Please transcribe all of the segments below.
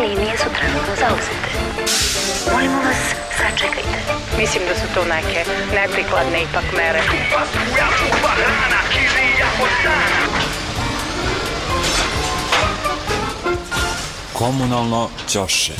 linije su trenutno zauzete. Molimo vas, sačekajte. Mislim da su to neke neprikladne ipak mere. Komunalno ćoše.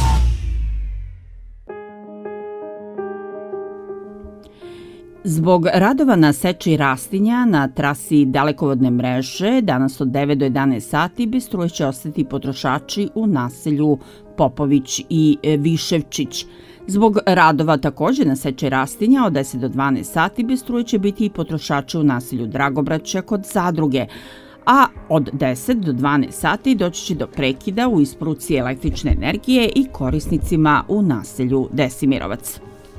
Zbog radova na seči rastinja na trasi dalekovodne mreže danas od 9 do 11 sati bez struje će ostati potrošači u naselju Popović i Viševčić. Zbog radova također na seči rastinja od 10 do 12 sati bez struje će biti i potrošači u naselju Dragobraća kod Zadruge, a od 10 do 12 sati doći će do prekida u isporuci električne energije i korisnicima u naselju Desimirovac.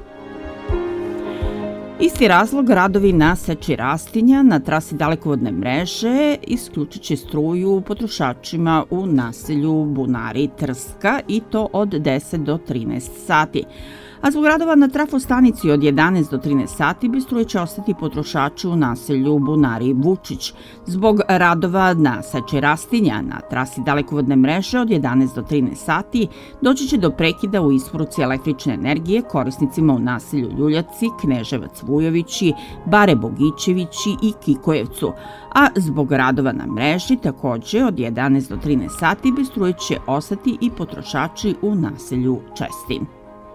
Isti razlog, radovi na seči rastinja na trasi dalekovodne mreže isključit će struju potrošačima u naselju Bunari Trska i to od 10 do 13 sati. A zbog radova na trafostanici od 11 do 13 sati bez struje će ostati potrošači u naselju Bunari Vučić. Zbog radova na seči rastinja na trasi dalekovodne mreže od 11 do 13 sati doći će do prekida u isporuci električne energije korisnicima u naselju Ljuljaci, Kneževac Vujovići, Bare Bogićevići i Kikojevcu. A zbog radova na mreži također od 11 do 13 sati bez struje će ostati i potrošači u naselju Čestin.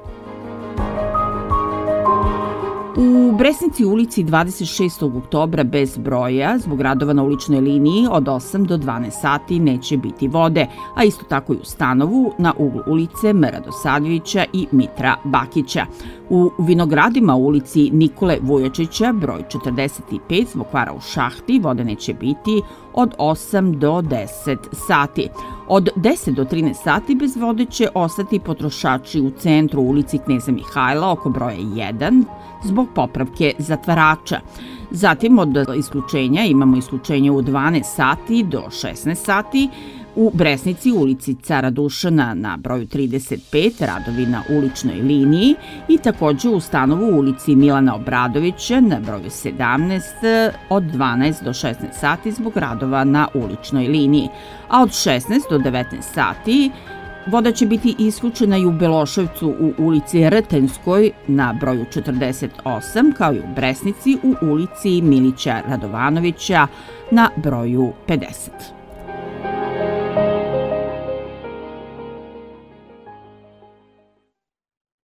U Bresnici ulici 26. oktobra bez broja zbog radova na uličnoj liniji od 8 do 12 sati neće biti vode, a isto tako i u Stanovu na uglu ulice Mera Dosadjevića i Mitra Bakića. U Vinogradima u ulici Nikole Vujačića broj 45 zbog kvara u šahti vode neće biti od 8 do 10 sati. Od 10 do 13 sati bez vode će ostati potrošači u centru ulici Kneza Mihajla oko broja 1 zbog popravke zatvarača. Zatim od isključenja imamo isključenje u 12 sati do 16 sati. U Bresnici ulici Cara Dušana na broju 35 radovi na uličnoj liniji i također u Stanovu ulici Milana Obradovića na broju 17 od 12 do 16 sati zbog radova na uličnoj liniji. A od 16 do 19 sati voda će biti isključena i u Beloševcu u ulici Rtenskoj na broju 48 kao i u Bresnici u ulici Milića Radovanovića na broju 50.